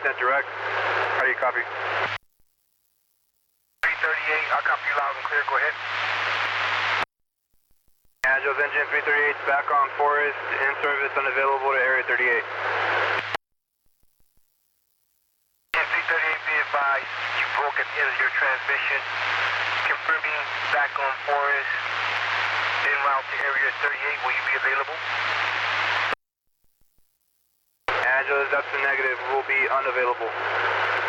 10 direct. How do you copy? 338, I'll copy you loud and clear, go ahead. Angeles engine 338 's back on Forest, in service, unavailable to area 38. And 338, be advised, you broke at the end of your transmission. Confirming back on Forest, en route to area 38, will you be available? Angeles, that's the negative, will be unavailable.